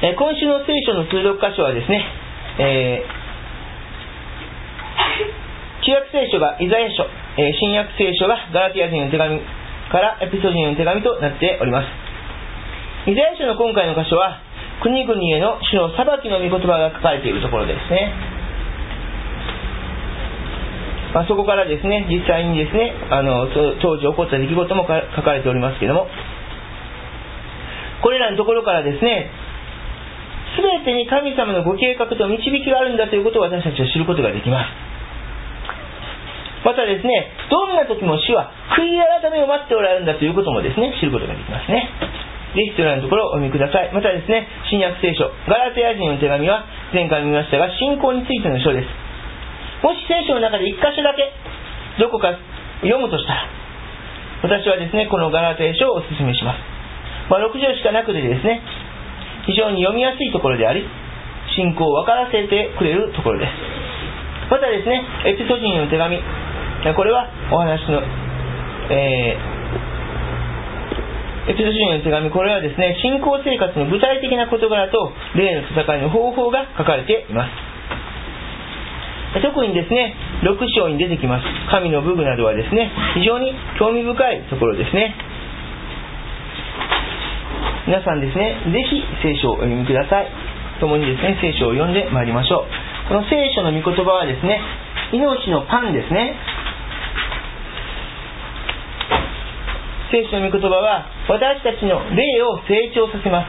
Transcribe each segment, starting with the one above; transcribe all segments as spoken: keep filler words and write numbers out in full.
えー、今週の聖書の通読箇所はですね、えー、旧約聖書がイザヤ書、えー、新約聖書がガラティア人の手紙からエピソ人の手紙となっております。イザヤ書の今回の箇所は国々への主の裁きの御言葉が書かれているところですね。まあ、そこからですね、実際にですね、あの当時起こった出来事も書かれておりますけれども、これらのところからですね、すべてに神様のご計画と導きがあるんだということを私たちは知ることができます。またですね、どんな時も主は悔い改めを待っておられるんだということもですね、知ることができますね。ぜひ必要なところをお読みください。またですね、新約聖書ガラテヤ人の手紙は前回見ましたが、信仰についての書です。もし聖書の中で一箇所だけどこか読むとしたら、私はですね、このガラテヤ書をお勧めします。まあ、ろく章しかなくてですね、非常に読みやすいところであり、信仰を分からせてくれるところです。またですね、エピソ人の手紙、これはお話の、えー、エピソ人の手紙、これはですね、信仰生活の具体的な事柄と霊の戦いの方法が書かれています。特にですね、ろく章に出てきます神の武具などはですね、非常に興味深いところですね。皆さんですね、ぜひ聖書をお読みください。共にですね、聖書を読んでまいりましょう。この聖書の御言葉はですね、命のパンですね。聖書の御言葉は私たちの霊を成長させます。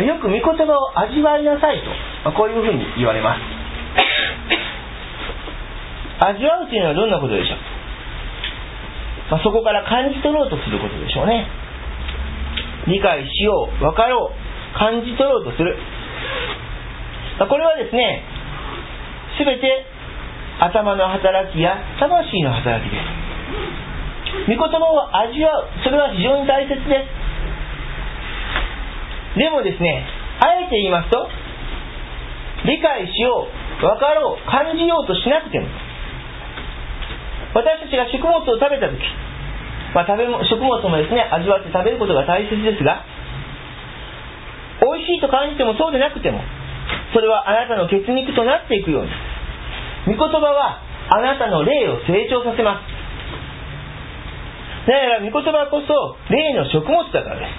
よく御言葉を味わいなさいと、こういうふうに言われます。味わうというのはどんなことでしょう。まあ、そこから感じ取ろうとすることでしょうね。理解しよう、分かろう、感じ取ろうとする。これはですね、すべて頭の働きや魂の働きです。御言葉を味わう、それは非常に大切です。でもですね、あえて言いますと、理解しよう、分かろう、感じようとしなくても、私たちが食物を食べたとき、まあ、食べも食物もですね、味わって食べることが大切ですが、美味しいと感じてもそうでなくても、それはあなたの血肉となっていくように、御言葉はあなたの霊を成長させます。だから御言葉こそ霊の食物だからです。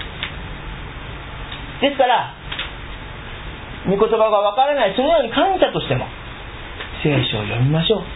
ですから御言葉がわからない、そのように感じたとしても聖書を読みましょう。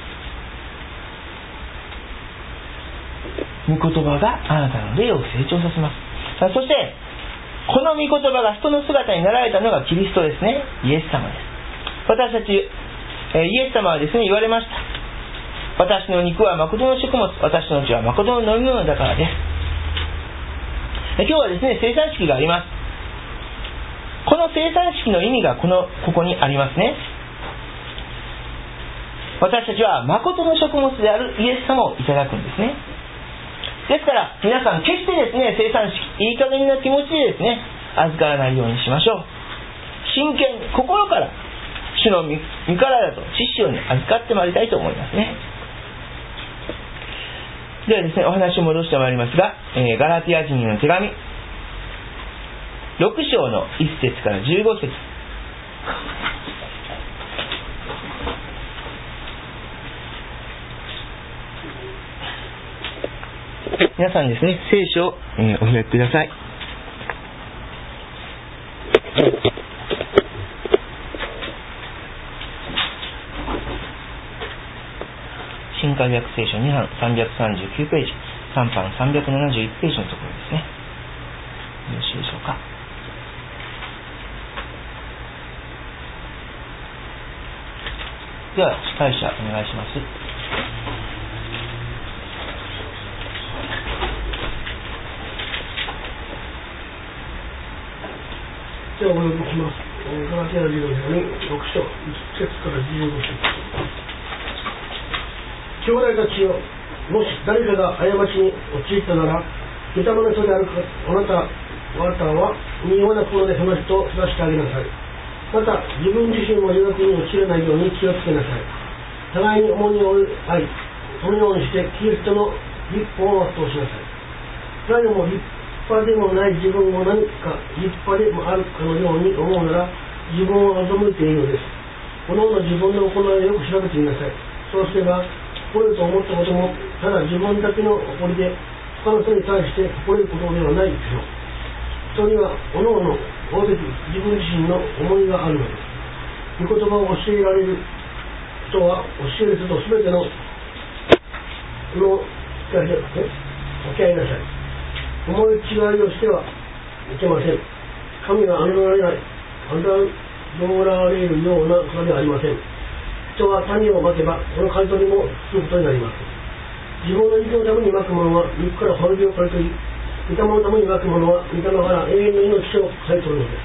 御言葉があなたの霊を成長させます。そしてこの御言葉が人の姿になられたのがキリストですね。イエス様です。私たち、えー、イエス様はですね、言われました。私の肉は誠の食物、私の血は誠の飲み物だからです。え今日はですね、生産式があります。この生産式の意味がこのここにありますね。私たちは誠の食物であるイエス様をいただくんですね。ですから皆さん決してですね、生産式いい加減な気持ちでですね、預からないようにしましょう。真剣に心から主の御体と知識に預かってまいりたいと思いますね。ではですね、お話を戻してまいりますが、えー、ガラティア人の手紙ろく章のいち節からじゅうご節、皆さんですね、聖書を、えー、お開きください。新海訳聖書に版さんびゃくさんじゅうきゅうページ、さん版さんびゃくななじゅういちページのところですね。よろしいでしょうか。では司会者お願いします。 ではお読みします。ガラテヤ人の手紙ろく章いち節からじゅうご節。兄弟たちよ、もし誰かが過ちに陥ったなら、御霊の人であるあなた方は妙な心でその人を正してあげなさい。また自分自身も誘惑に陥らないように気をつけなさい。互いに重荷を負い、そのようにしてキリストの立法を全うしなさい。誰でも立派でもない自分も何か立派でもあるかのように思うなら、自分を欺いていいのです。各々自分の行いをよく調べてみなさい。そうすれば、誇れると思ったことも、ただ自分だけの誇りで、他の人に対して誇れることではないでしょう。人には各々大べき自分自身の思いがあるのです。御言葉を教えられる人は、教える人とすべてのこの機会で分け合いなさい。思い違いをしてはいけません。神は侮られない、侮られるような方ではありません。人は種をまけば、その刈り取りもつくことになります。自分の肉のためにまくものは肉から滅びを刈り取り、御霊のためにまくものは御霊から永遠の命を刈り取るのです。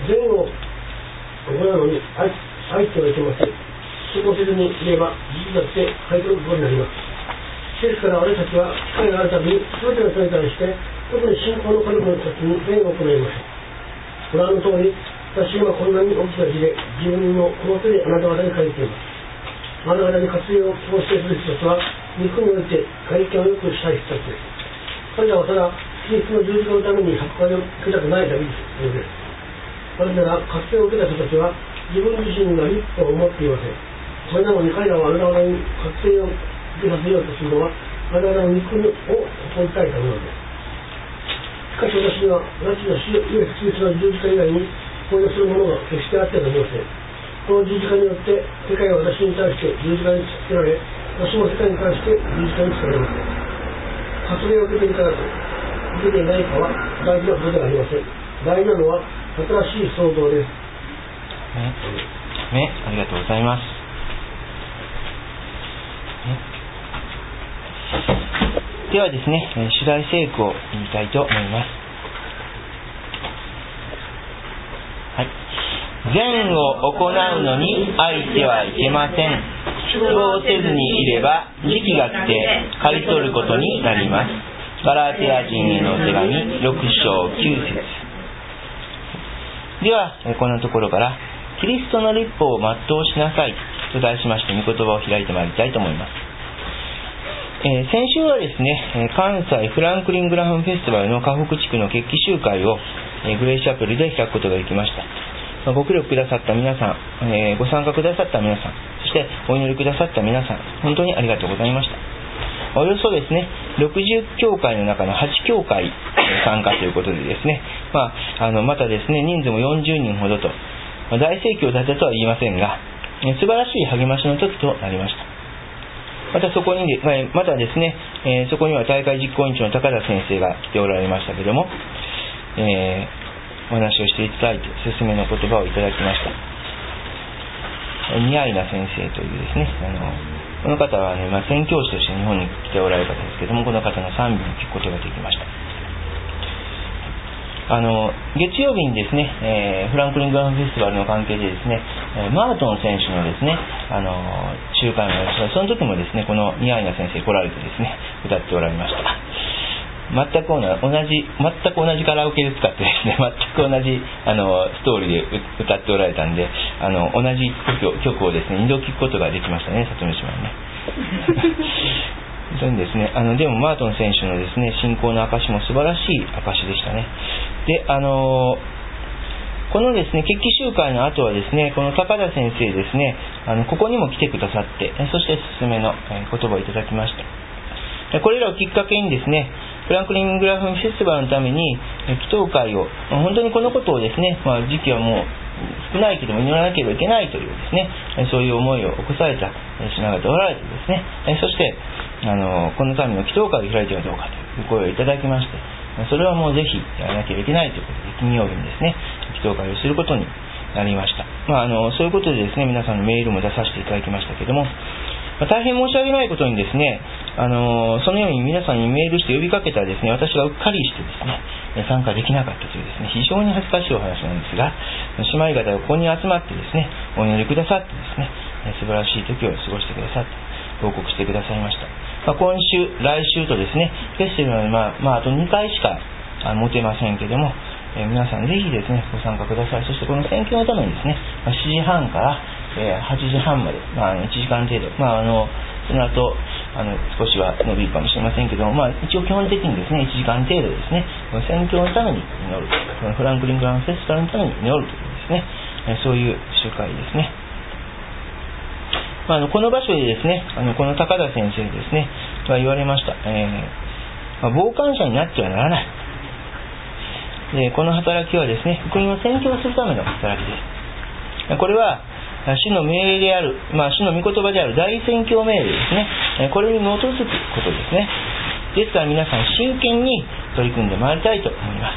善を行うのに愛してはいけません。そうせずにいれば、事実だって刈り取ることになります。ですから私たちは機会があるたびに全ての人に対して、特に信仰の家族の人たちに善を行いましょう。ご覧の通り、私はこんなに大きな字で自分のこの手であなた方に書いています。あなた方に活用を強制する人たちは、肉において外見を良くしたい人たちです。彼らはただキリストの十字架のために迫害を受けたくないだけです。なぜなら活用を受けた人たちは自分自身が立派を思っていません。それなのに彼らはあなた方に活用を受けさせようとするのは、あなた方の肉を誇りたいためなのです。しかし私には私の主イエス・キリストの十字架以外にこうするものが決してあってはなりません。この十字架によって世界は私に対して十字架につけられ、私も世界に対して十字架につけられます。発令を受けているからと受けていないかは大事なことではありません。大事なのは新しい創造です。 ね、ね、ありがとうございます。ね、ではですね、主題聖句を言いたいと思います。はい、善を行うのに愛してはいけません。失望せずにいれば時期が来て刈り取ることになります。ガラテヤ人への手紙ろく章きゅう節。ではこんなところからキリストの律法を全うしなさいと題しまして御言葉を開いてまいりたいと思います。えー、先週はですね、関西フランクリン・グラハムフェスティバルの河北地区の決起集会を、えー、グレイシャペルで開くことができました。まあ、ご協力くださった皆さん、えー、ご参加くださった皆さん、そしてお祈りくださった皆さん、本当にありがとうございました。およそですね、ろくじゅう教会の中のはち教会参加ということでですね、まあ、あのまたですね、人数もよんじゅうにんほどと、まあ、大盛況だったとは言いませんが、素晴らしい励ましの時となりました。またそこに、またですね、えー、そこには大会実行委員長の高田先生が来ておられましたけれども、えー、お話をしていただいて、勧めの言葉をいただきました。ニアイナ先生というですね、あのこの方はね、まあ、宣教師として日本に来ておられる方ですけれども、この方の賛美を聞くことができました。あの月曜日にですね、えー、フランクリングラハムフェスティバルの関係でですね、えー、マートン選手のですね、あの集会もありました。その時もですね、このニアイナ先生来られてですね、歌っておられました。全く同じ、全く同じカラオケで使ってですね、全く同じあのストーリーで歌っておられたんで、あの同じ曲、曲をですね、二度聴くことができましたね、里見島にね。本当にですね、あのでもマートン選手のですね、信仰の証も素晴らしい証でしたね。で、あのこのですね、決起集会の後はですね、この高田先生ですね、あのここにも来てくださって、そして勧めの言葉をいただきました。これらをきっかけにですね、フランクリングラフムフェスティバルのために祈祷会を、本当にこのことをですね、まあ、時期はもう少ないけども祈らなければいけないというですね、そういう思いを起こされた品方おられてですね、そしてあのこのための祈祷会を開いてはどうかという声をいただきまして、それはもうぜひやらなければいけないということで金曜日にですね、祈祷会をすることになりました。まあ、あのそういうことでですね、皆さんのメールも出させていただきましたけども、まあ、大変申し訳ないことにですね、あのそのように皆さんにメールして呼びかけたらですね、私がうっかりしてですね、参加できなかったというですね、非常に恥ずかしいお話なんですが、姉妹方がここに集まってですね、お祈りくださってですね、素晴らしい時を過ごしてくださって報告してくださいました。まあ、今週、来週とですね、フェスティバルは、まあ、まあ、あとにかいしか持てませんけども、えー、皆さんぜひですね、ご参加ください。そしてこの選挙のためにですね、まあ、しちじはんから、えー、はちじはんまで、まあ、いちじかん程度、まあ、あのその後、 あの少しは伸びるかもしれませんけども、まあ、一応基本的にですねいちじかん程度ですね宣教のために祈る、フランクリン・グランフェスティバルのために祈るというですね、そういう集会ですね。まあ、あのこの場所でですねあのこの高田先生ですねが言われました、えーまあ、傍観者になってはならない。でこの働きはですね福音を宣教するための働きです。これは主の命令である、まあ、主の御言葉である大宣教命令ですね。これに基づくことですね。ですから皆さん真剣に取り組んでまいりたいと思います。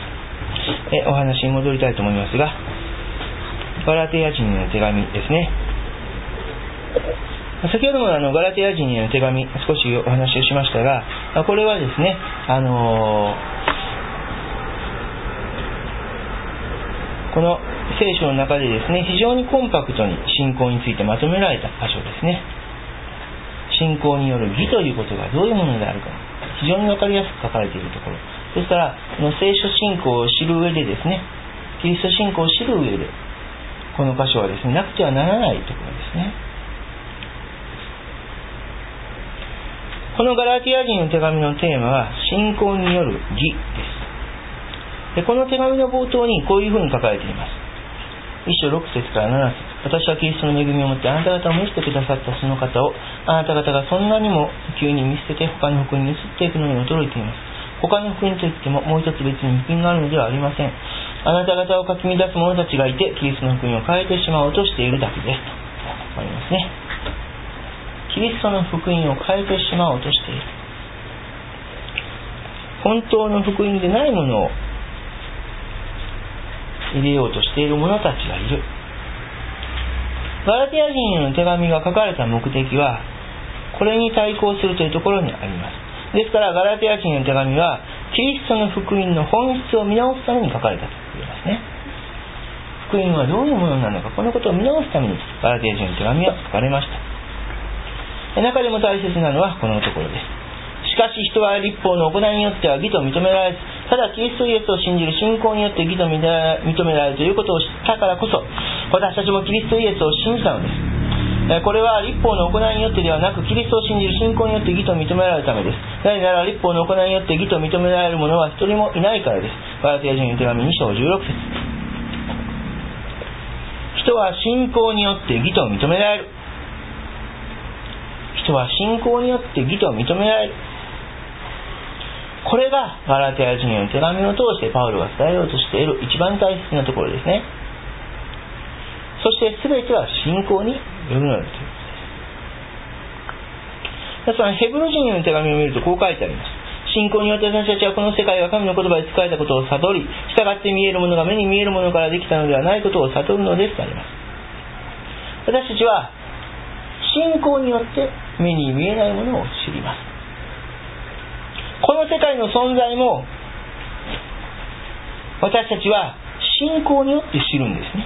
えお話に戻りたいと思いますが、ガラテヤ人への手紙ですね。先ほどもあのガラテヤ人への手紙少しお話をしましたが、これはですねあのー、この聖書の中でですね非常にコンパクトに信仰についてまとめられた箇所ですね。信仰による義ということがどういうものであるか非常に分かりやすく書かれているところですから、この聖書信仰を知る上でですねキリスト信仰を知る上でこの箇所はですねなくてはならないところですね。このガラティア人の手紙のテーマは信仰による義です。でこの手紙の冒頭にこういうふうに書かれています。一章六節から七節、私はキリストの恵みをもってあなた方を召してくださったその方をあなた方がそんなにも急に見捨てて他の福音に移っていくのに驚いています。他の福音といってももう一つ別に福音があるのではありません。あなた方をかき乱す者たちがいてキリストの福音を変えてしまおうとしているだけですとありますね。キリストの福音を変えてしまおうとしている。本当の福音でないものを入れようとしている者たちがいる。ガラテヤ人への手紙が書かれた目的はこれに対抗するというところにあります。ですからガラテヤ人への手紙はキリストの福音の本質を見直すために書かれたと言いますね。福音はどういうものなのか、このことを見直すためにガラテヤ人への手紙は書かれました。中でも大切なのはこのところです。しかし人は立法の行いによっては義と認められず、ただキリストイエスを信じる信仰によって義と認められるということを知ったからこそ私たちもキリストイエスを信じたのです。これは立法の行いによってではなくキリストを信じる信仰によって義と認められるためです。なぜなら立法の行いによって義と認められる者は一人もいないからです。ガラテヤ人への手紙に章じゅうろく節、人は信仰によって義と認められる。人は信仰によって義と認められる。これがガラテヤ人への手紙を通してパウロが伝えようとしている一番大切なところですね。そして全ては信仰によるのだということです。皆さんヘブル人への手紙を見るとこう書いてあります。信仰によって私たちはこの世界が神の言葉で使えたことを悟り、従って見えるものが目に見えるものからできたのではないことを悟るのですとあります。私たちは信仰によって目に見えないものを知ります。この世界の存在も私たちは信仰によって知るんですね。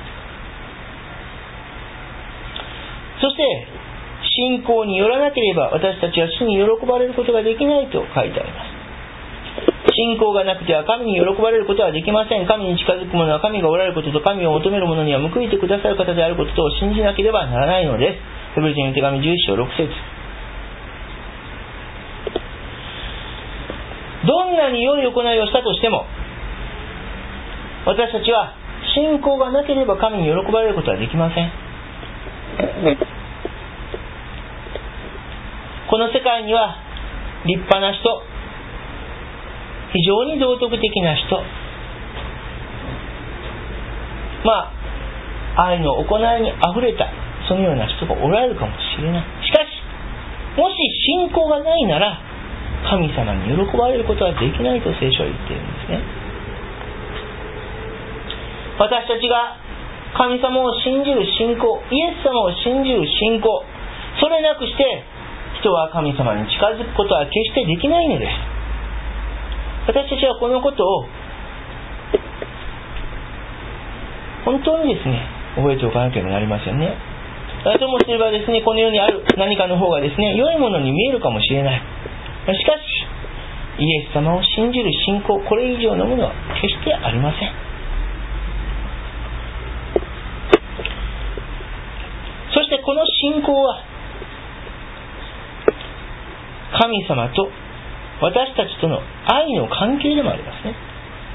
そして信仰によらなければ私たちは主に喜ばれることができないと書いてあります。信仰がなくては神に喜ばれることはできません。神に近づく者は神がおられることと神を求める者には報いてくださる方であることを信じなければならないのです。ヘブル人への手紙じゅういち章ろく節、どんなに良い行いをしたとしても私たちは信仰がなければ神に喜ばれることはできません。この世界には立派な人、非常に道徳的な人、まあ愛の行いにあふれたそのような人がおられるかもしれない。しかしもし信仰がないなら神様に喜ばれることはできないと聖書は言っているんですね。私たちが神様を信じる信仰、イエス様を信じる信仰、それなくして人は神様に近づくことは決してできないのです。私たちはこのことを本当にですね覚えておかなければなりませんね。ともすればですね、この世にある何かの方がですね良いものに見えるかもしれない。しかしイエス様を信じる信仰、これ以上のものは決してありません。そしてこの信仰は神様と私たちとの愛の関係でもありますね。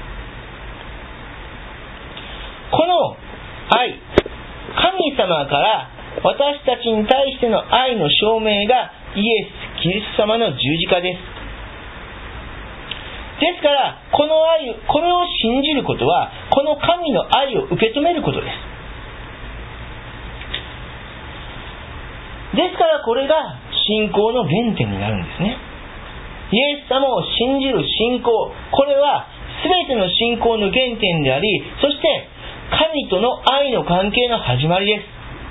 この愛、神様から私たちに対しての愛の証明がイエス・キリスト様の十字架です。ですから、この愛、これを信じることは、この神の愛を受け止めることです。ですからこれが信仰の原点になるんですね。イエス様を信じる信仰、これは全ての信仰の原点であり、そして神との愛の関係の始まりです。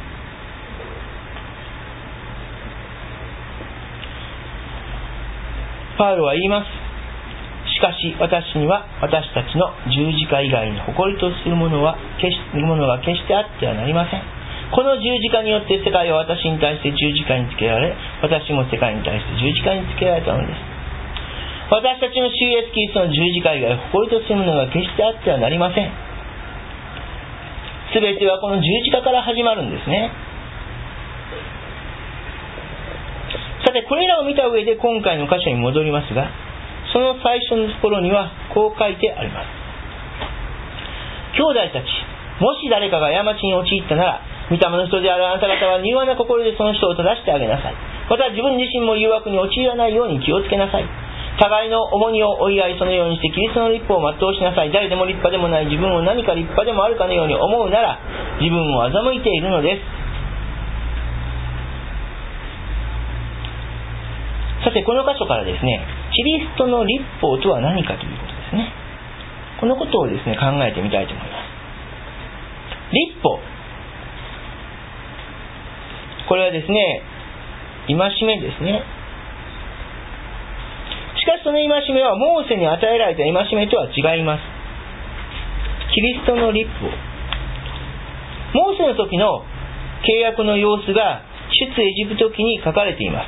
パウロは言います。しかし私には私たちの十字架以外に誇りとするものは決し、ものが決してあってはなりません。この十字架によって世界は私に対して十字架につけられ、私も世界に対して十字架につけられたのです。私たちの主イエスキリストの十字架以外誇りとするものが決してあってはなりません。すべてはこの十字架から始まるんですね。さてこれらを見た上で今回の箇所に戻りますが、その最初のところにはこう書いてあります。兄弟たち、もし誰かが過ちに陥ったなら、御霊の人であるあなた方は柔和な心でその人を正してあげなさい。また自分自身も誘惑に陥らないように気をつけなさい。互いの重荷を負い合い、そのようにしてキリストの立法を全うしなさい。誰でも立派でもない自分を何か立派でもあるかのように思うなら、自分を欺いているのです。さてこの箇所からですね、キリストの立法とは何かということですね。このことをですね、考えてみたいと思います。立法、これはですね、戒めですね。しかしその戒めはモーセに与えられた戒めとは違います。キリストの立法、モーセの時の契約の様子が出エジプト記に書かれています。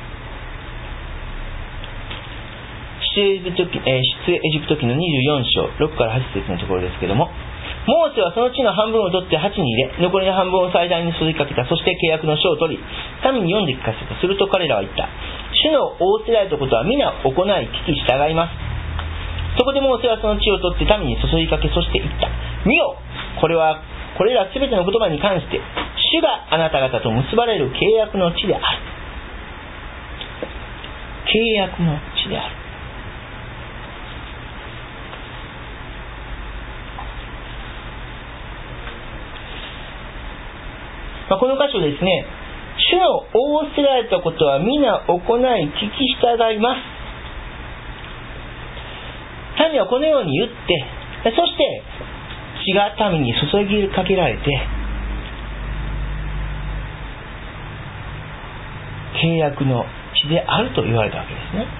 出エジプト記、えー、出エジプト記のにじゅうよん章ろくからはち節のところですけども、モーセはその地の半分を取って鉢に入れ、残りの半分を祭壇に注ぎかけた。そして契約の書を取り、民に読んで聞かせた。すると彼らは言った。主の仰せられたことは皆行い聞き従います。そこでモーセはその地を取って民に注ぎかけ、そして言った。見よ、これはこれらすべての言葉に関して主があなた方と結ばれる契約の地である。契約の地である。まあ、この箇所ですね、主の仰せられたことは皆行い聞き従います。民はこのように言って、そして血が民に注ぎかけられて、契約の地であると言われたわけですね。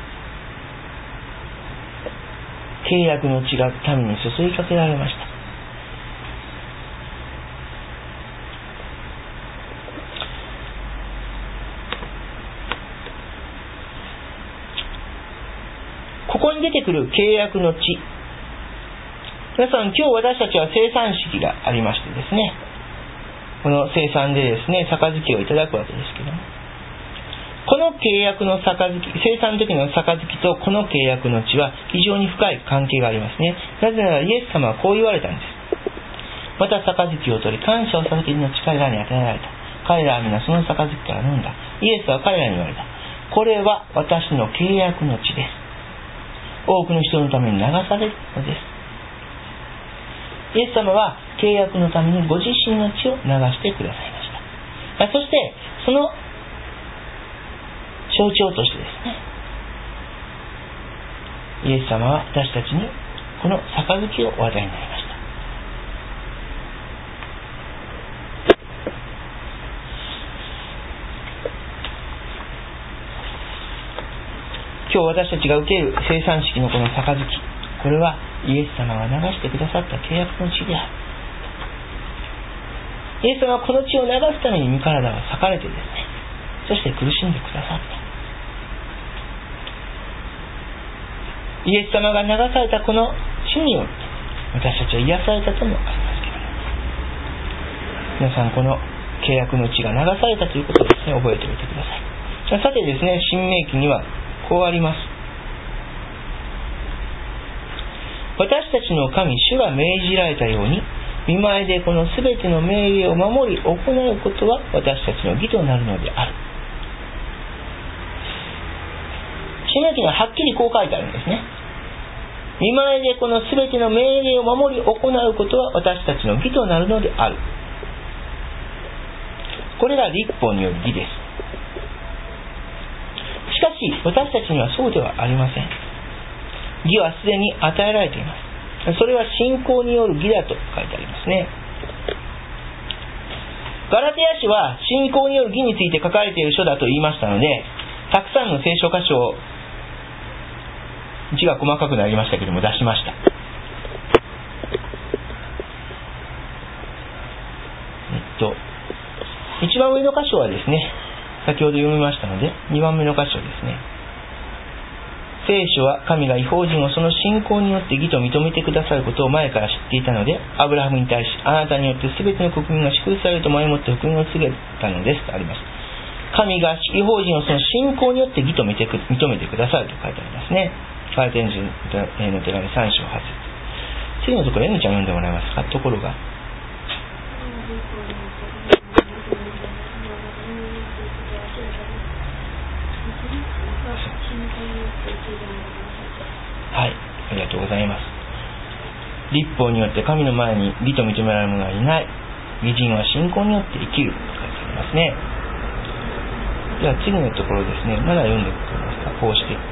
契約の血が民に注ぎかけられました。ここに出てくる契約の地、皆さん今日私たちは生産式がありましてですね、この生産でですね杯をいただくわけですけども、この契約の杯、生産の時の杯とこの契約の地は非常に深い関係がありますね。なぜならイエス様はこう言われたんです。また杯を取り感謝をされているの彼らに与えられた。彼らは皆その杯から飲んだ。イエスは彼らに言われた。これは私の契約の地です。多くの人のために流されるのです。イエス様は契約のためにご自身の血を流してくださいました。そしてその象徴としてですね、イエス様は私たちにこの杯をお与えになりました。今日私たちが受ける生産式のこの杯、これはイエス様が流してくださった契約の血である。イエス様はこの血を流すために身体を裂かれてですね、そして苦しんでくださった。イエス様が流されたこの血によって私たちは癒されたともありますけれども、皆さんこの契約の血が流されたということをですね、覚えておいてください。 さてですね、新明記にはこうあります。私たちの神主が命じられたように、御前でこのすべての命令を守り行うことは私たちの義となるのである。新明記にははっきりこう書いてあるんですね。御前でこのすべての命令を守り行うことは私たちの義となるのである。これが律法による義です。しかし私たちにはそうではありません。義はすでに与えられています。それは信仰による義だと書いてありますね。ガラテヤ書は信仰による義について書かれている書だと言いましたので、たくさんの聖書箇所を字が細かくなりましたけども出しました。えっと一番上の箇所はですね、先ほど読みましたのでにばんめの箇所ですね。聖書は神が異邦人をその信仰によって義と認めてくださることを前から知っていたので、アブラハムに対しあなたによって全ての国民が祝福されると前もって福音を告げたのですとあります。神が異邦人をその信仰によって義と認めてくださると書いてありますね。ガラテヤ人の手紙さん章はち節。次のところ、エミちゃん読んでもらえますか。ところがはい、ありがとうございます。律法によって神の前に義と認められる者はいない。義人は信仰によって生きると書いてありますね。では次のところですね、まだ読んでくれますか。こうして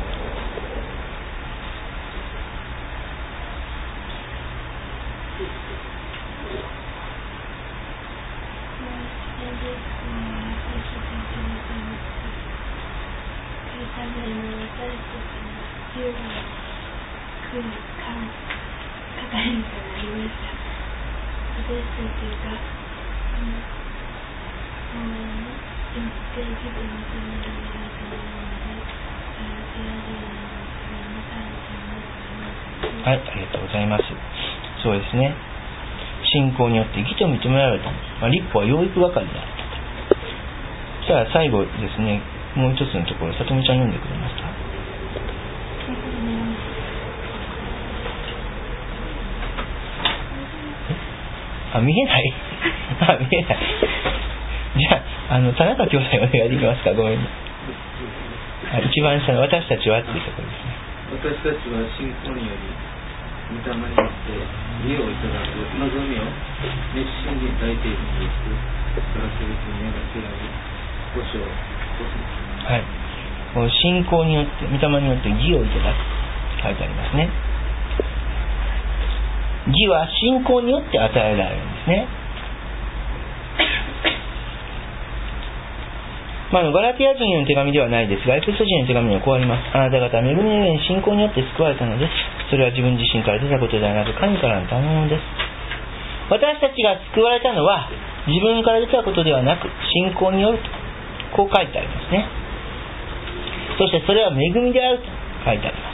はい、ありがとうございます。そうですね。信仰によって義と認められるため、まあ、律法は養育係である。じゃあ最後ですね、もう一つのところ、さとみちゃん読んでくれますか。あ、見えないあ、見えないじゃあ、あの田中兄弟お願いできますか。ごめん。あ、一番下の私たちはっていうところですね。 私たちは信仰により御霊によって義をいただく望みを熱心に抱いているのです。からすると目が開き、保証を起こす。 はい。この信仰によって、御霊によって義をいただくと書いてありますね。義は信仰によって与えられるんですね。まあ、ガラテヤ人への手紙ではないですが、エペソ人への手紙にはこうあります。あなた方は恵みの上に信仰によって救われたのです。それは自分自身から出たことではなく、神からの賜物です。私たちが救われたのは自分から出たことではなく、信仰によるとこう書いてありますね。そしてそれは恵みであると書いてあります。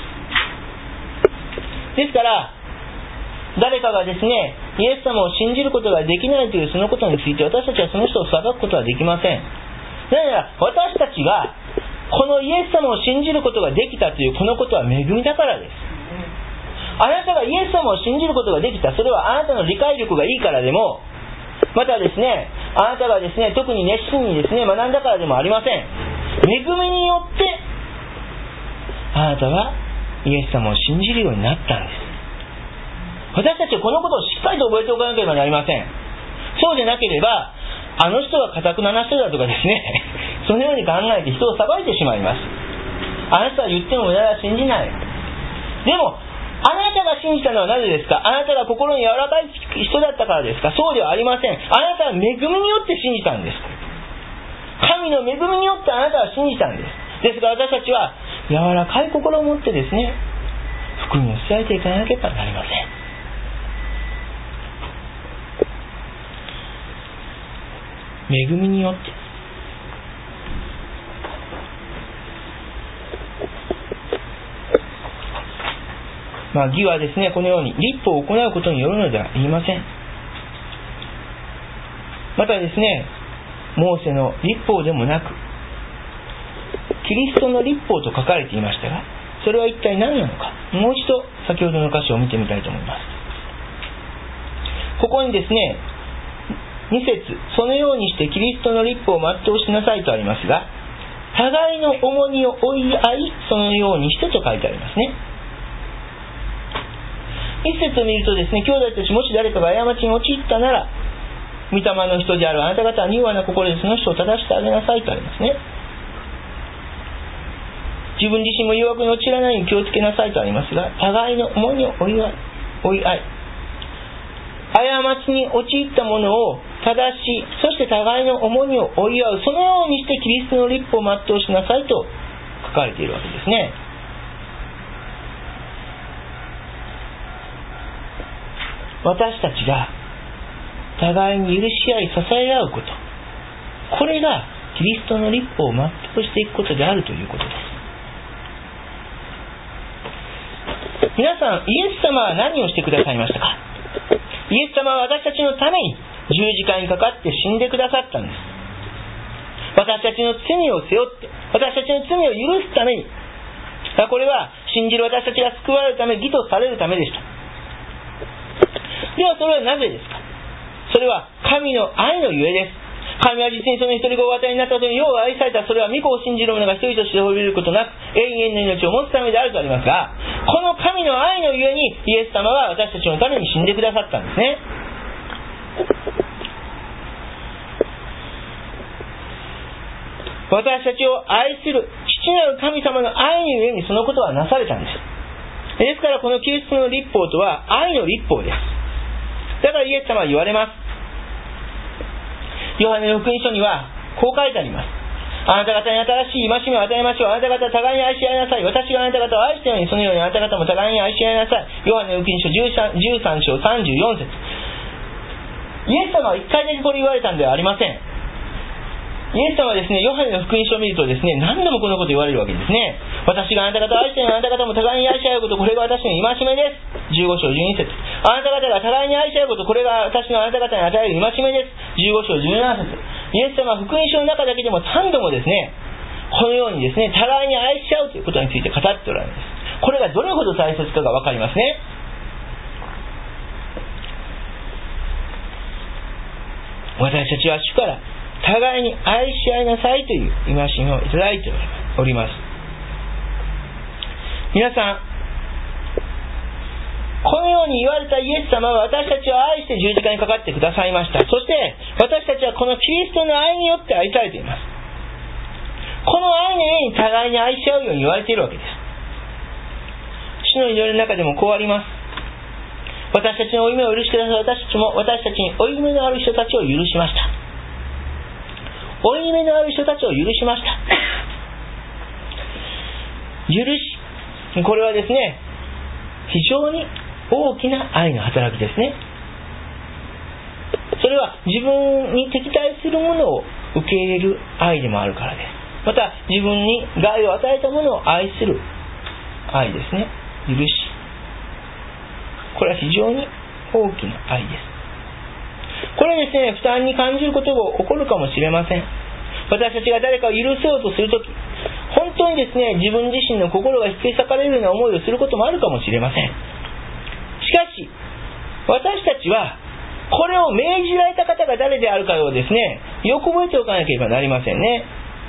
ですから誰かがですね、イエス様を信じることができないというそのことについて、私たちはその人を裁くことはできません。なぜなら私たちがこのイエス様を信じることができたというこのことは恵みだからです。あなたがイエス様を信じることができた、それはあなたの理解力がいいからでも、またですね、あなたがですね、特に熱心にですね、学んだからでもありません。恵みによってあなたはイエス様を信じるようになったんです。私たちはこのことをしっかりと覚えておかなければなりません。そうでなければ、あの人は堅くなな人だとかですね、そのように考えて人を裁いてしまいます。あなたは言っても無駄だ、信じない。でもあなたが信じたのはなぜですか。あなたが心に柔らかい人だったからですか。そうではありません。あなたは恵みによって信じたんです。神の恵みによってあなたは信じたんです。ですから私たちは柔らかい心を持ってですね、福音を伝えていかなければなりません。恵みによって、まあ義はですね、このように律法を行うことによるのではありません。またですね、モーセの律法でもなく、 キリストの律法と書かれていましたが、それは一体何なのか、もう一度先ほどの箇所を見てみたいと思います。ここにですね、に節、そのようにしてキリストの律法を全うしなさいとありますが、互いの重荷を負い合い、そのようにしてと書いてありますね。一節を見るとですね、兄弟たちもし誰かが過ちに陥ったなら、御霊の人であるあなた方は柔和な心でその人を正してあげなさいとありますね。自分自身も誘惑に陥らないように気をつけなさいとありますが、互いの重荷を負い合い、負い合い過ちに陥ったものを正し、そして互いの重荷を負い合う、そのようにしてキリストの律法を全うしなさいと書かれているわけですね。私たちが互いに許し合い支え合うこと、これがキリストの律法を全うしていくことであるということです。皆さん、イエス様は何をしてくださいましたか？イエス様は私たちのために十字架にかかって死んでくださったんです。私たちの罪を背負って、私たちの罪を許すために、これは信じる私たちが救われるため、義とされるためでした。ではそれはなぜですか？それは神の愛のゆえです。神は実にその一人子をお与えになったことによう愛された。それは御子を信じる者が一人として滅びることなく永遠の命を持つためであるとありますが、この神の愛のゆえにイエス様は私たちのために死んでくださったんですね。私たちを愛する父なる神様の愛のゆえにそのことはなされたんです。ですからこのキリストの律法とは愛の律法です。だからイエス様は言われます。ヨハネの福音書にはこう書いてあります。あなた方に新しい戒めを与えましょう。あなた方は互いに愛し合いなさい。私があなた方を愛したように、そのようにあなた方も互いに愛し合いなさい。ヨハネの福音書じゅうさん章さんじゅうよん節。イエス様は一回だけこれ言われたんではありません。イエス様はですね、ヨハネの福音書を見るとですね、何度もこのこと言われるわけですね。私があなた方を愛したようにあなた方も互いに愛し合うこと、これが私の戒めです。じゅうご章じゅうに節。あなた方が互いに愛し合うこと、これが私のあなた方に与える戒めです。じゅうご章じゅうなな節。イエス様は福音書の中だけでもさんどもですね、このようにですね、互いに愛し合うということについて語っておられます。これがどれほど大切かがわかりますね。私たちは主から互いに愛し合いなさいという戒めをいただいております。皆さん、このように言われたイエス様は私たちを愛して十字架にかかってくださいました。そして私たちはこのキリストの愛によって愛されています。この愛のゆえに互いに愛し合うように言われているわけです。主の祈りの中でもこうあります。私たちの負い目を許してください。私たちも私たちに負い目のある人たちを許しました。負い目のある人たちを許しました。許し、これはですね、非常に大きな愛の働きですね。それは自分に敵対するものを受け入れる愛でもあるからです。また自分に害を与えたものを愛する愛ですね。許し、これは非常に大きな愛です。これですね、負担に感じることが起こるかもしれません。私たちが誰かを許そうとするとき、本当にですね、自分自身の心が引き裂かれるような思いをすることもあるかもしれません。しかし私たちはこれを命じられた方が誰であるかをですね、よく覚えておかなければなりませんね。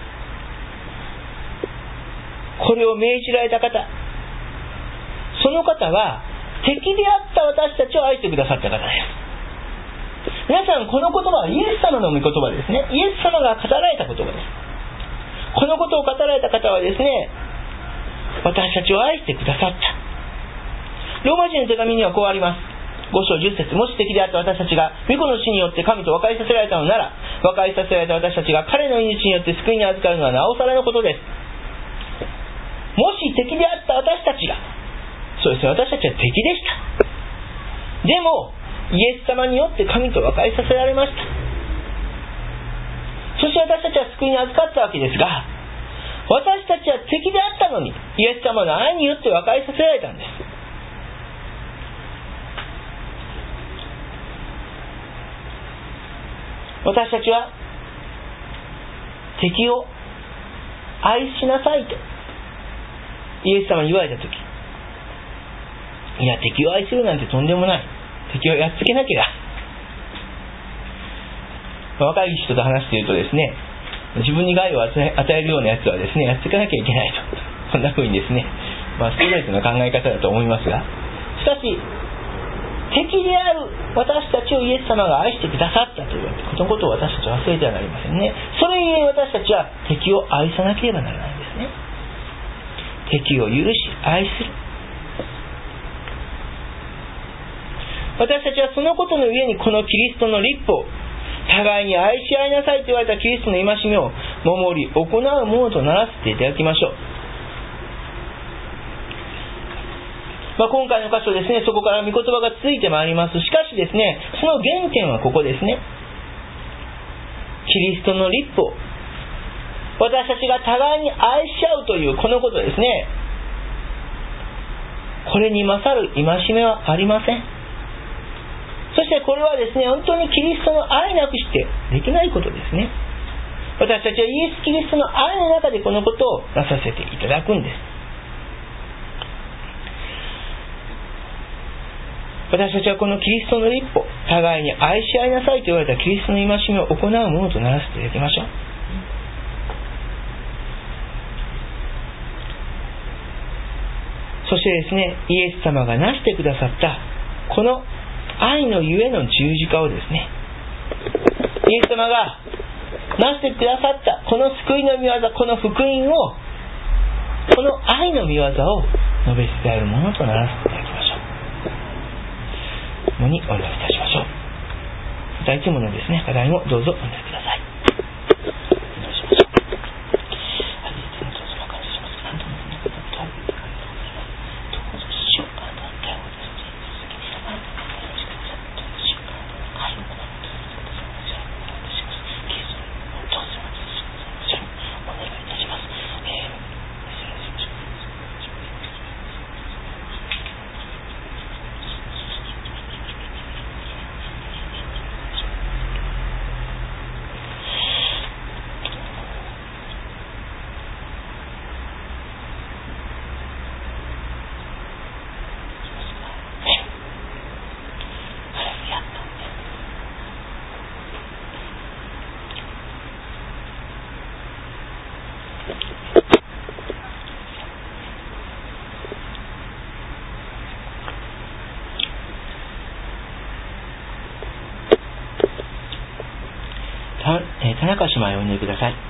これを命じられた方、その方は敵であった私たちを愛してくださった方です。皆さん、この言葉はイエス様の御言葉ですね。イエス様が語られた言葉です。このことを語られた方はですね、私たちを愛してくださった。ローマ人の手紙にはこうあります。ご章じゅっ節。もし敵であった私たちが御子の死によって神と和解させられたのなら、和解させられた私たちが彼の命によって救いに預かるのはなおさらのことです。もし敵であった私たちが、そうですね、私たちは敵でした。でもイエス様によって神と和解させられました。そして私たちは救いに預かったわけですが、私たちは敵であったのにイエス様の愛によって和解させられたんです。私たちは敵を愛しなさいとイエス様に言われたとき、いや敵を愛するなんてとんでもない、敵をやっつけなきゃ、若い人と話しているとですね、自分に害を与えるようなやつはですね、やっつけなきゃいけないと、こんな風にですね、まあストレートな考え方だと思いますが、しかし敵である私たちをイエス様が愛してくださったというこのことを私たちは忘れてはなりませんね。それゆえ私たちは敵を愛さなければならないんですね。敵を許し愛する。私たちはそのことのゆえにこのキリストの律法、互いに愛し合いなさいと言われたキリストの戒めを守り行うものとならせていただきましょう。まあ、今回の箇所ですね、そこから御言葉が続いてまいります。しかしですね、その原点はここですね。キリストの律法、私たちが互いに愛し合うというこのことですね。これに勝る戒めはありません。そしてこれはですね、本当にキリストの愛なくしてできないことですね。私たちはイエス・キリストの愛の中でこのことをなさせていただくんです。私たちはこのキリストの律法、互いに愛し合いなさいと言われたキリストの戒めを行うものとならせていただきましょう。そしてですね、イエス様がなしてくださったこの愛のゆえの十字架をですね、イエス様がなしてくださったこの救いの御業、この福音を、この愛の御業を述べ伝えるものとならせていただきましょう。共にお祈りいたしましょう。またいつものですね、課題もどうぞお祈りください。お祈りしましょう。ありがとうございます。お感謝します。何度もお願いいたします。どうぞ主よ、あなたの手をですね、続きにあなたのよろしください。どうぞ主よ、あなたの愛をものを続けてください。お願いいたします。キリストのどうぞお願いいたします。えー田中姉妹をお祈りください。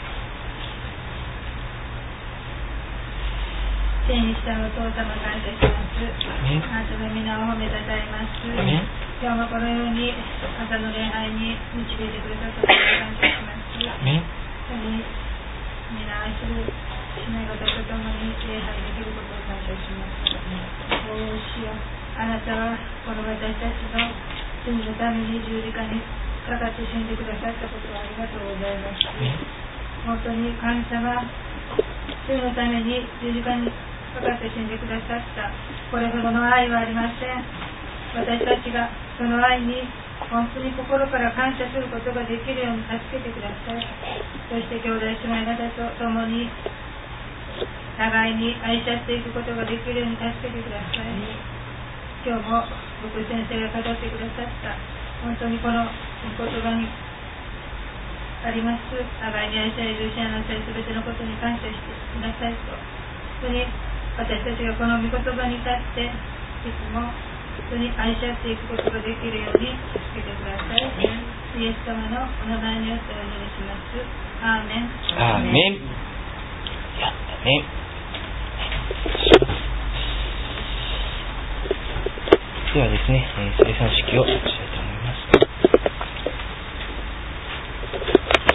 天にしたお父様、感謝します。あなたの皆を褒めたたえます。今日もこのようにあなたの礼拝に導いてくださったことを感謝します。本当に皆愛する姉妹方と共に礼拝できることを感謝します。お主よ、あなたはこの私たちの罪のために十字架にかかって死んでくださったことをありがとうございます。本当に神様、罪のために十字架にかかって死んでくださったこれほどの愛はありません。私たちがその愛に本当に心から感謝することができるように助けてください。そして兄弟姉妹方と共に互いに愛し合っていくことができるように助けてください。今日も僕先生が語ってくださった本当にこの言葉にあります互いに愛し合い許し合いなさい、すべてのことに感謝してくださいと、本当に私たちがこの御言葉に立っていつも本当に愛し合っていくことができるように助けてください。イエス様のお名前によってお祈りします。アーメン。 アーメン。やったね。ではですね、生産式をしたいと思います。